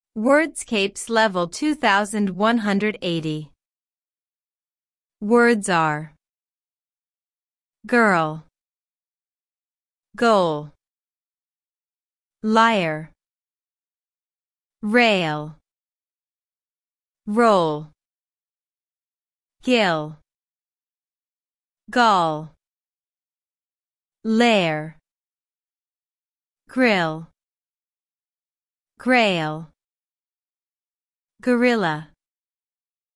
Wordscapes level 2180. Words are girl, goal, liar, rail, roll, gill, gall, lair, grill, grail, gorilla.